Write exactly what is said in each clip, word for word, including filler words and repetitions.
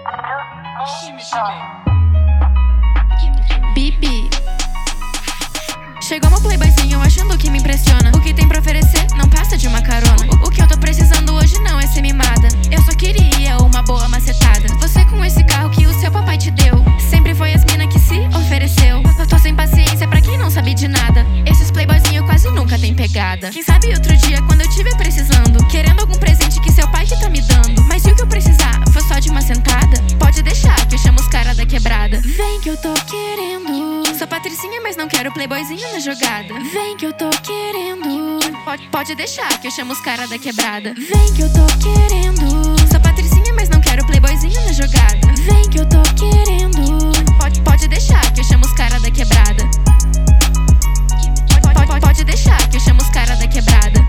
Bibi. Chegou meu playboyzinho achando que me impressiona. O que tem pra oferecer não passa de uma carona. O, o que eu tô precisando hoje não é ser mimada. Eu só queria uma boa macetada. Você com esse carro que o seu papai te deu. Sempre foi as mina que se ofereceu. Eu tô sem paciência pra quem não sabe de nada. Esses playboyzinho quase nunca tem pegada. Quem sabe outro dia quando eu tiver precisando, querendo algum presente que seu pai que tá me dando. Mas se o que eu precisar for só de uma sentada, pode deixar que eu chamo os cara da quebrada. Vem que eu tô querendo. Sou patricinha, mas não quero playboyzinho na jogada. Vem que eu tô querendo. Pode, pode deixar que eu chamo os cara da quebrada. Vem que eu tô querendo. Sou patricinha, mas não quero playboyzinho na jogada. Vem que eu tô querendo. Pode, pode deixar que eu chamo os cara da quebrada. Pode, pode, pode deixar que eu chamo os cara da quebrada.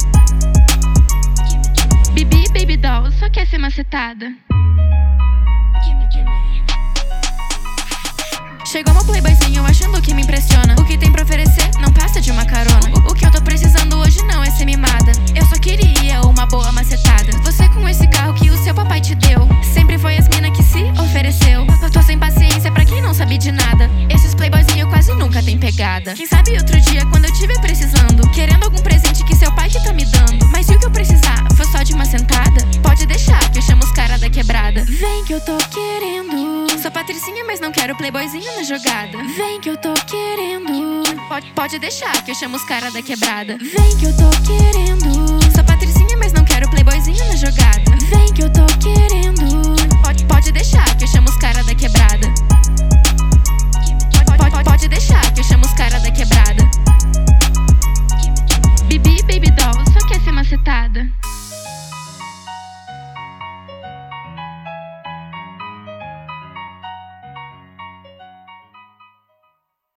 Bibi, baby doll, só quer ser macetada. Chegou meu playboyzinho achando que me impressiona. O que tem pra oferecer não passa de uma carona. O, o que eu tô precisando hoje não é ser mimada. Eu só queria uma boa macetada. Você com esse carro que o seu papai te deu. Sempre foi as mina que se ofereceu. Eu tô sem paciência pra quem não sabe de nada. Esses playboyzinho quase nunca tem pegada. Quem sabe outro dia quando eu tiver precisando, querendo algum presente que seu pai que tá me dando. Mas se o que eu precisar for só de uma sentada, pode deixar que eu chamo os cara da quebrada. Vem que eu tô querendo. Sou patricinha, mas não quero playboyzinho na jogada. Vem que eu tô querendo. Pode, pode deixar que eu chamo os cara da quebrada. Vem que eu tô querendo. Sou patricinha, mas não quero playboyzinho na jogada. Vem